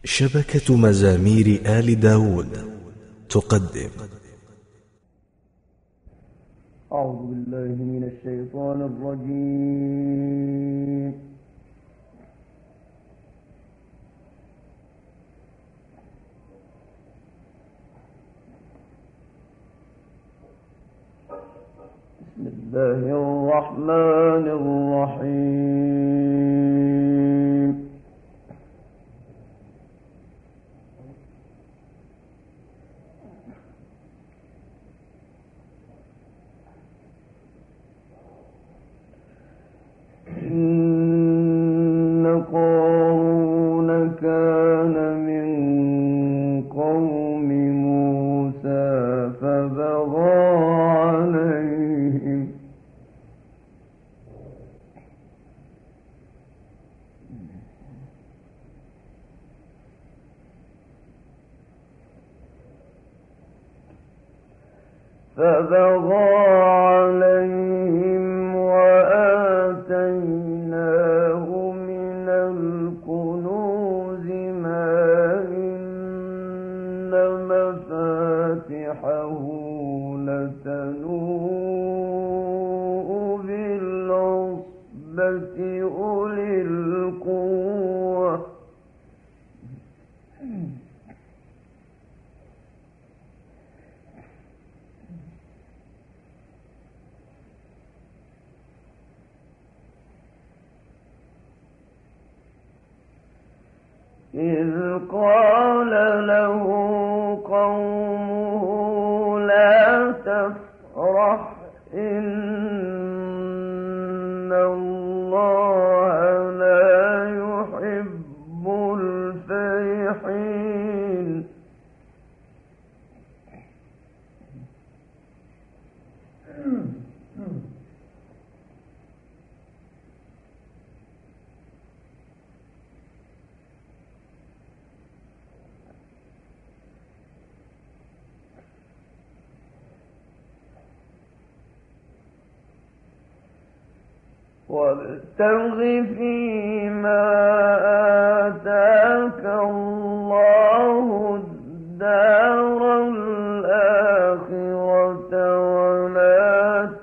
شبكة مزامير آل داود تقدم. أعوذ بالله من الشيطان الرجيم. بسم الله الرحمن الرحيم. إن قارون كان من قوم موسى فبغى عليهم وآتيناه من الكنوز ما إن مفاتحه لتنوء بالعصبة أولي القوة إذ قال له قومه لا تفرح إن الله لا يحب الفرحين. وابتغ فيما آتاك الله الدار الآخرة ولا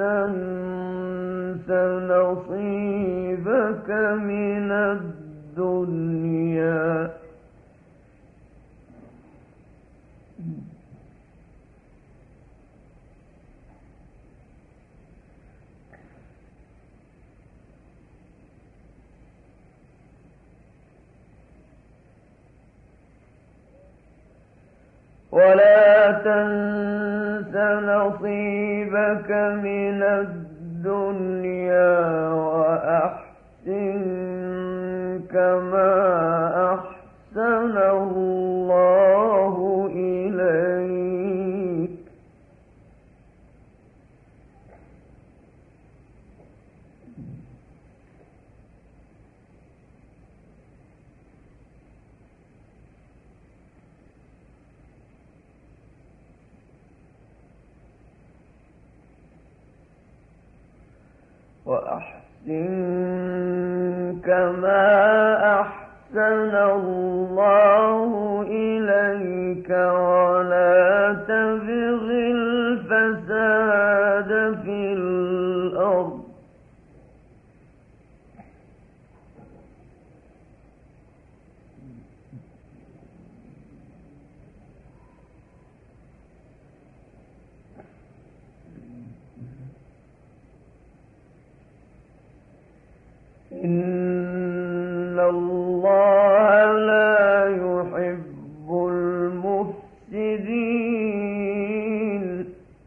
تنس نصيبك من الدنيا وأحسن كما أحسن الله إليك ولا تبغ الفساد في الأرض إن الله لا يحب المفسدين.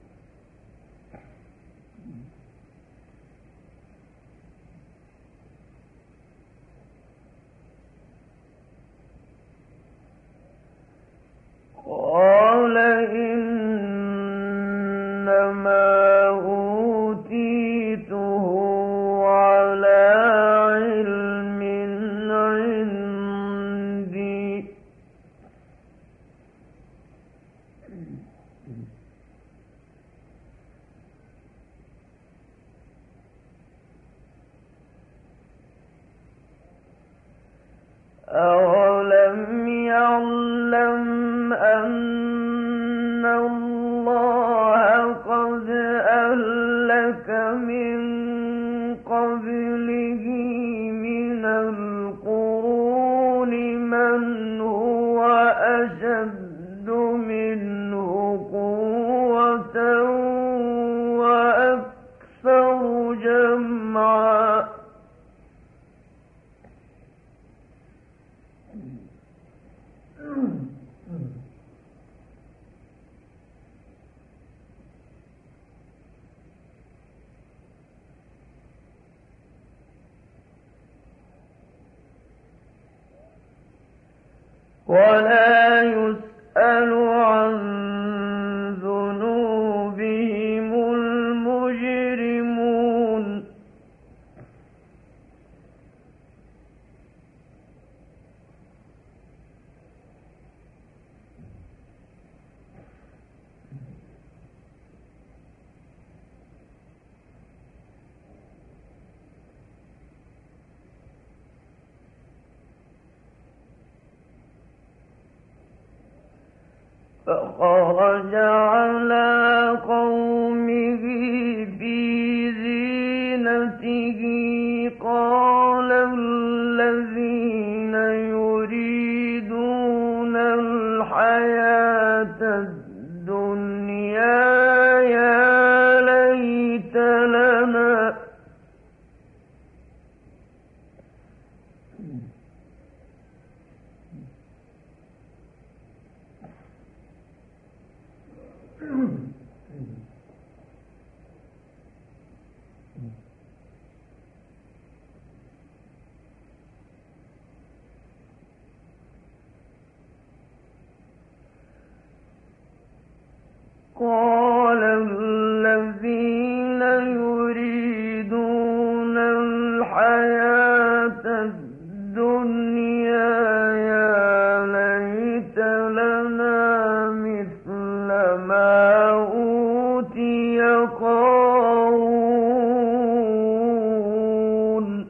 قال إنما أوتيته على علم عندي أولم يعلم ولا يسأل عن ذنوبهم المجرمون فخرج على قومه في زينته قال الذين يريدون الحياة الدنيا يا ليت لنا قال الذين يريدون الحياة الدنيا يا ليت لنا مثل ما أوتي قارون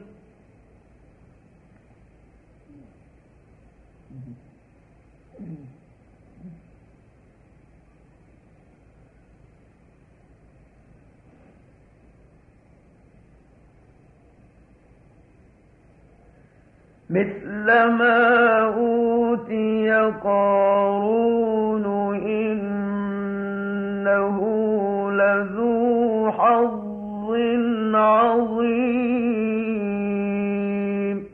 مثل ما أوتي قارون إنه لذو حظ عظيم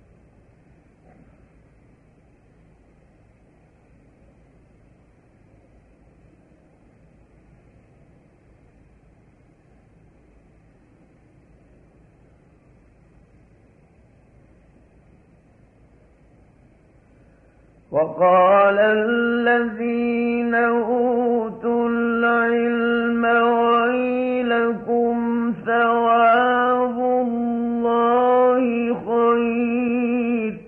وقال الذين أوتوا العلم ويلكم ثواب الله خير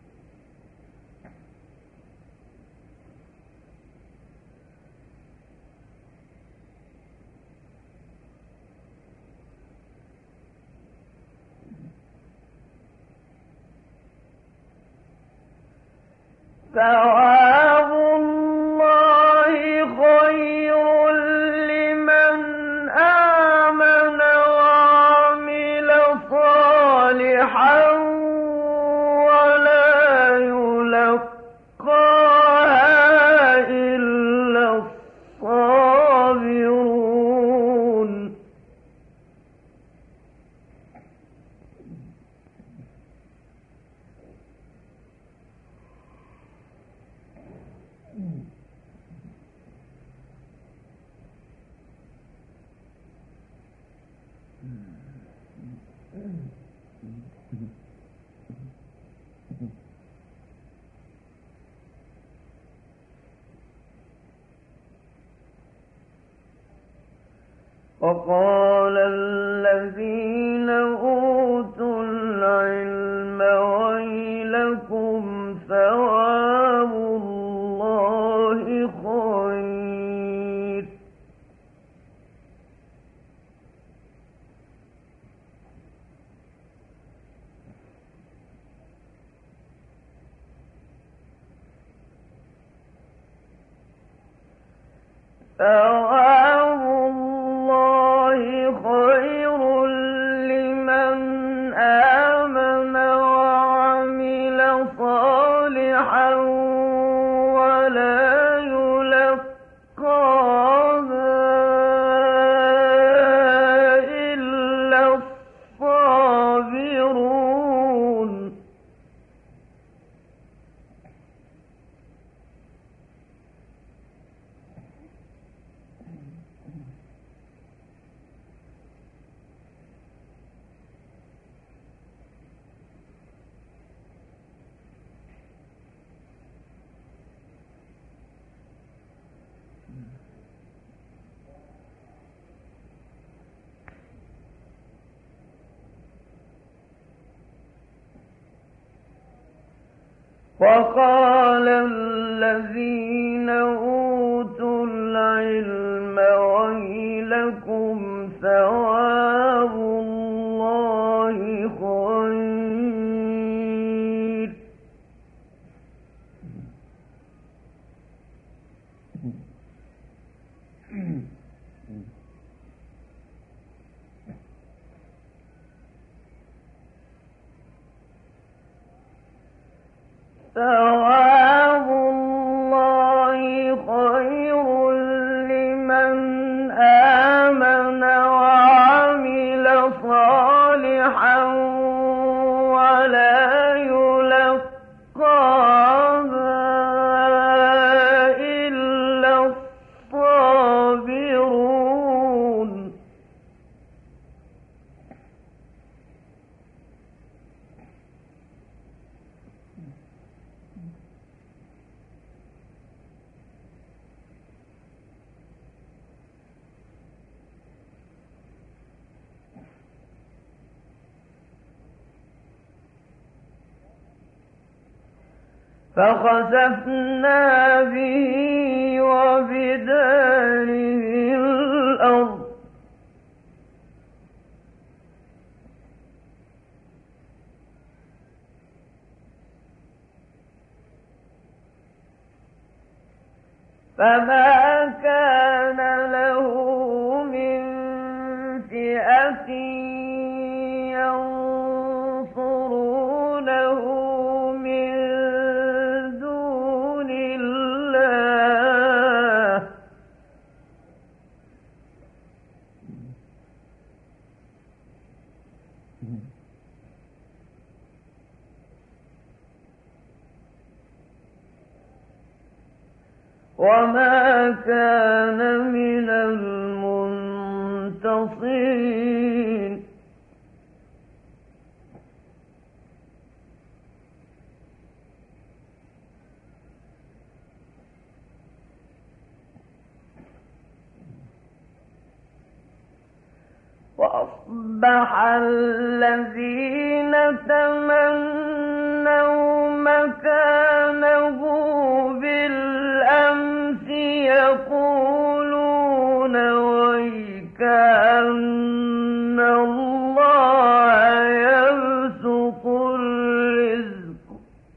ثواب الله خير لمن آمن وعمل صالحا ولا يلقاها إلا الصابرون وقال الذين أوتوا العلم ويلكم ثواب الله خير ثواب الله خير لمن آمن وعمل صالحا ولا يلقاها إلا الصابرون وقال الذين أوتوا العلم ويلكم ثواب الله خير ثواب الله خير لمن آمن وعمل صالحا ولا يلقاها إلا الصابرون فخسفنا به وبداره الأرض فما كان له من فئة ينصرونه من دون الله وما كان من المنتصرين وأصبح الذين تمنوا مكانه بالأمس يقولون ويكأن الله يبسط الرزق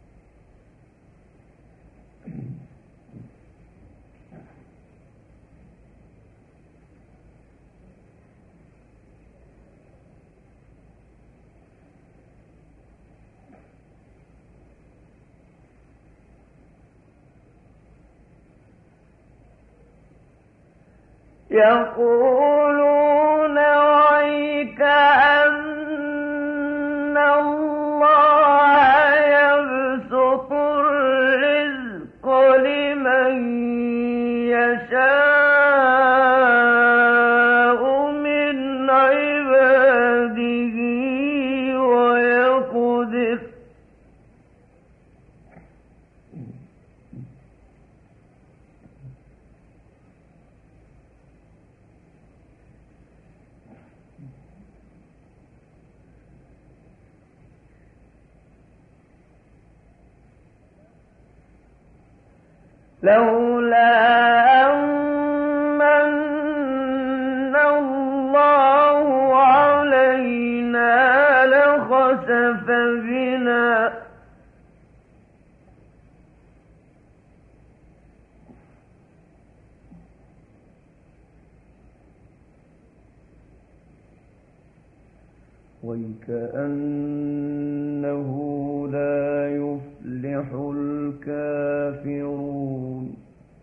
يقولون ويكأن الله يبسط الرزق لمن يشاء من عباده ويقدر لولا أمن الله علينا لخسف بنا ويكأنه لا يفلح الكافرون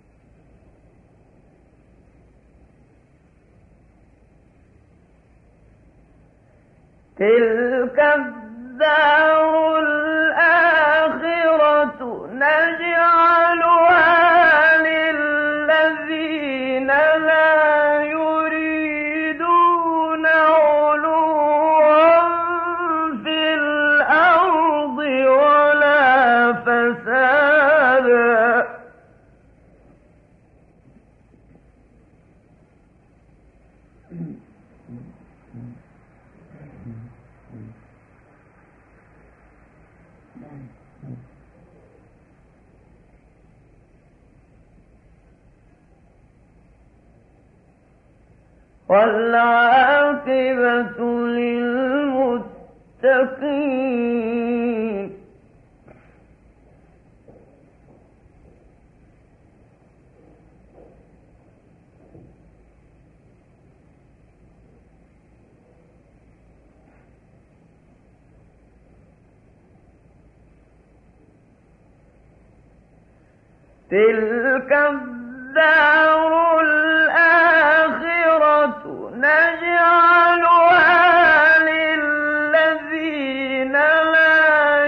تلك الدار الآخرة نجعلها للذين لا يريدون علوا في الأرض ولا فسادا والعاقبة للمتقين. تلك الدار الآخرة نجعلها للذين لا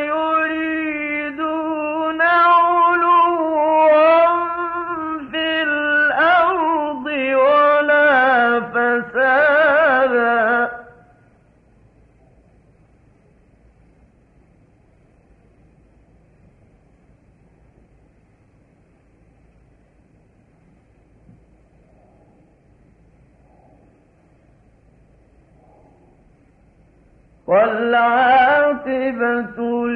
يريدون علوا في الأرض ولا فسادا. والعاقبة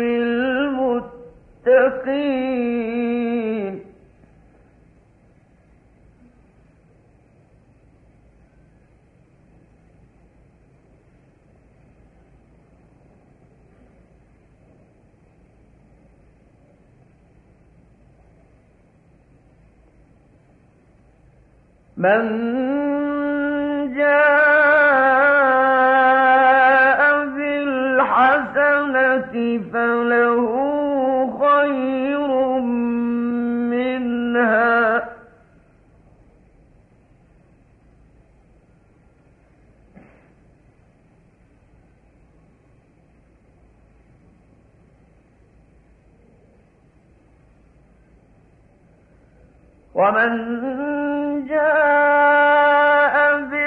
للمتقين. من جاء بالحسنة فله خير منها ومن جاء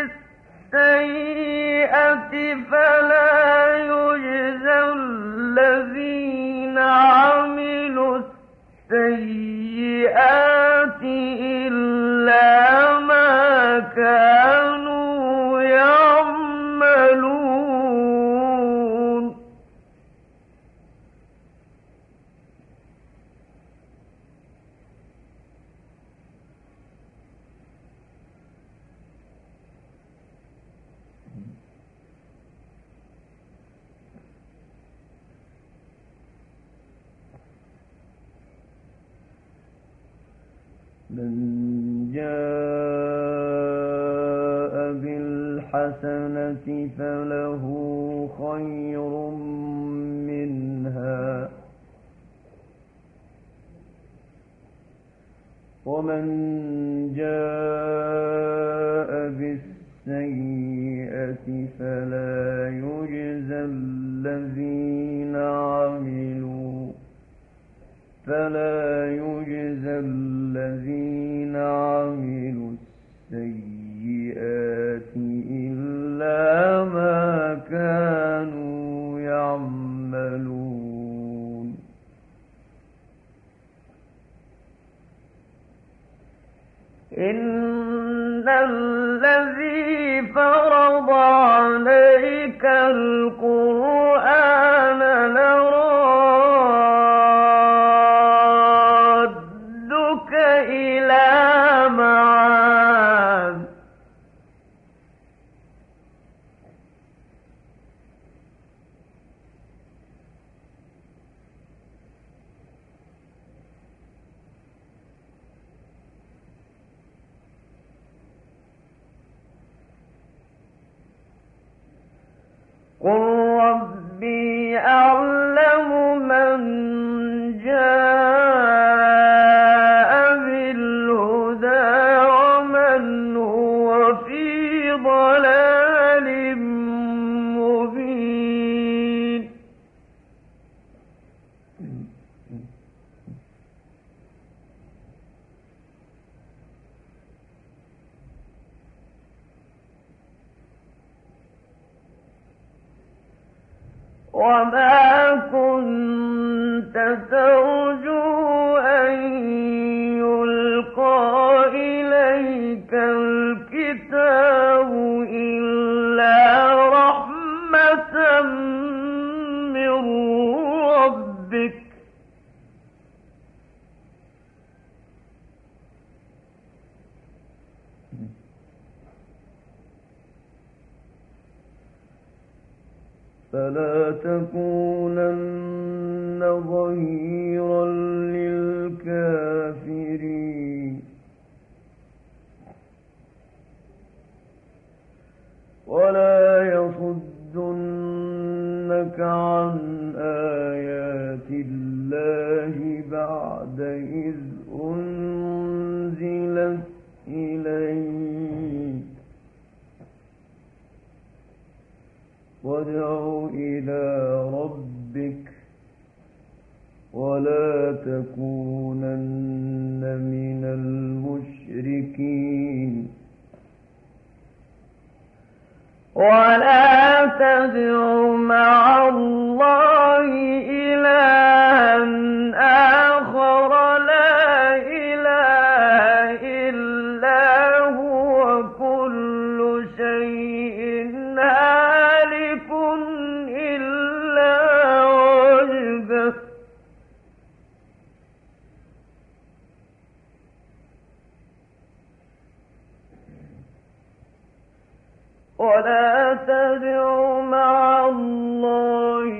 بالسيئة فلا يجزى الذين عملوا السيئات إلا ما كانوا يعملون. من جاء بالحسنة فله خير منها ومن جاء بالسيئة فلا يجزى الذين عملوا السيئات إلا ما كانوا يعملون. إن الذي فرض عليك القرآن لرادك إلى معاد قل ربي أعلم من جاء بالهدى ومن هو في ضلال مبين. وما كنت ترجو أن يلقى إليك الكتاب إلا رحمة من ربك فلا تكونن ظهيرا للكافرين ولا يصدنك عن آيات الله بعد إذ أنزلت إليك وادع إلى ربك ولا تكونن من المشركين ولا تدع مع الله إلها آخر لا إله إلا هو كل شيء هالك إلا وجهه ولا تدع مع الله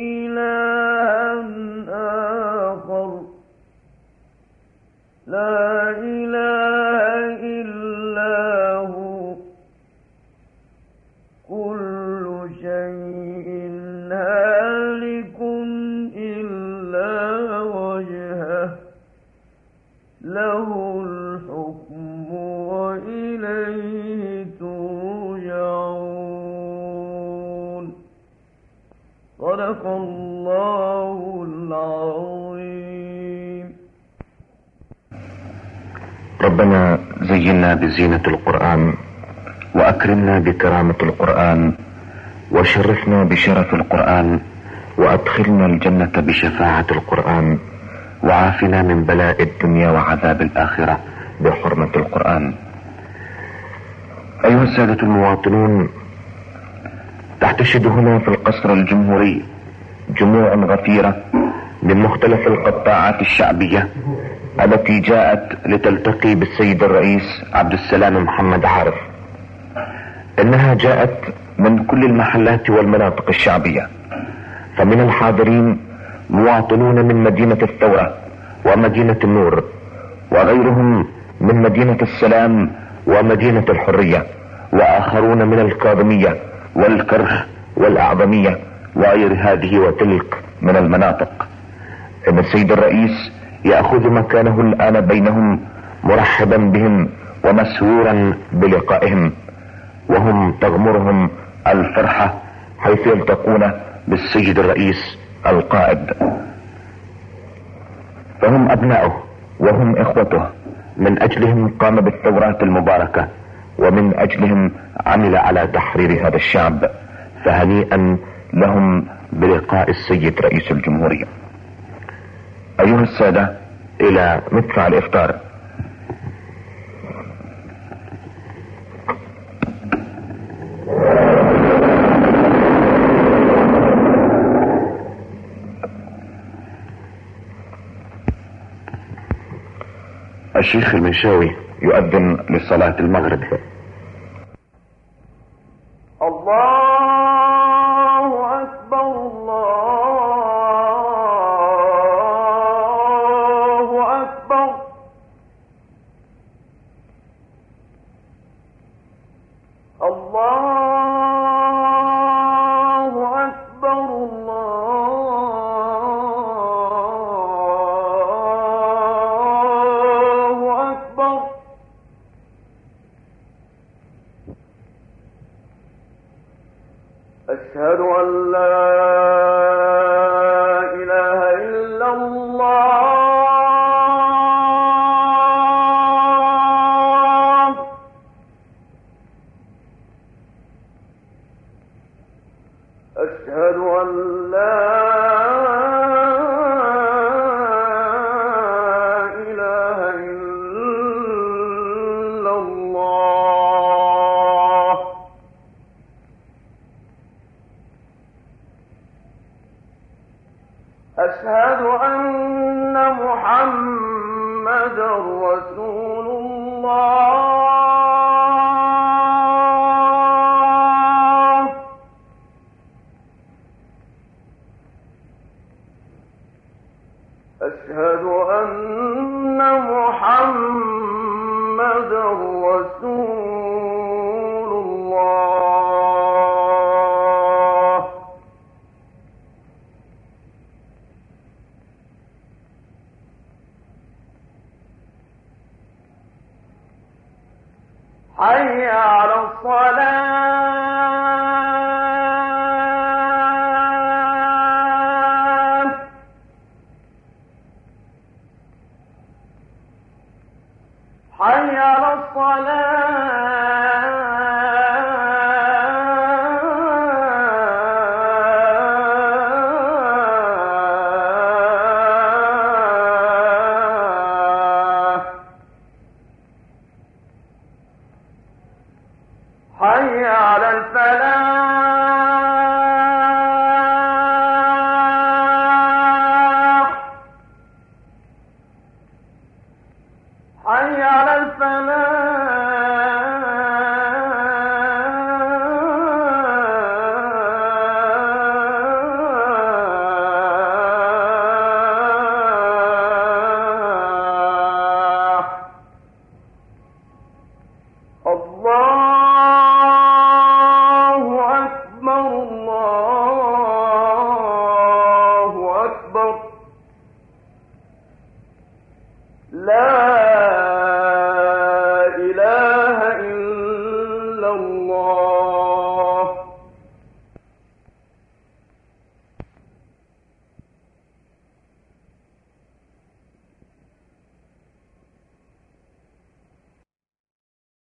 إلها آخر لا إله إلا هو كل شيء هالك إلا وجهه له الحكم وإليه ترجعون صدق الله العظيم. ربنا زينا بزينة القرآن وأكرمنا بكرامة القرآن وشرفنا بشرف القرآن وأدخلنا الجنة بشفاعة القرآن وعافنا من بلاء الدنيا وعذاب الآخرة بحرمة القرآن. أيها السادة المواطنون، تحتشد هنا في القصر الجمهوري جموع غفيرة من مختلف القطاعات الشعبية التي جاءت لتلتقي بالسيد الرئيس عبد السلام محمد عارف. إنها جاءت من كل المحلات والمناطق الشعبية، فمن الحاضرين مواطنون من مدينة الثورة ومدينة النور، وغيرهم من مدينة السلام ومدينة الحرية، وآخرون من الكاظمية والكرخ والأعظمية وغير هذه وتلك من المناطق. إن السيد الرئيس يأخذ مكانه الآن بينهم مرحبا بهم ومسرورا بلقائهم، وهم تغمرهم الفرحة حيث يلتقون بالسيد الرئيس القائد، فهم أبناؤه وهم إخوته، من أجلهم قام بالثورات المباركة ومن أجلهم عمل على تحرير هذا الشعب، فهنيئا لهم بلقاء السيد رئيس الجمهورية. أيها السادة، إلى مدفع الإفطار. الشيخ المنشاوي يؤذن لصلاة المغرب. الله أكبر الله أكبر الله أكبر الله أكبر. أشهد أن لا إله إلا الله. أشهد أن لا إله إلا الله. أشهد أن محمدا رسول الله. رسول الله. حي على الصلاة. حي على الصلاة. حي على الفلاح. حي على الفلاح.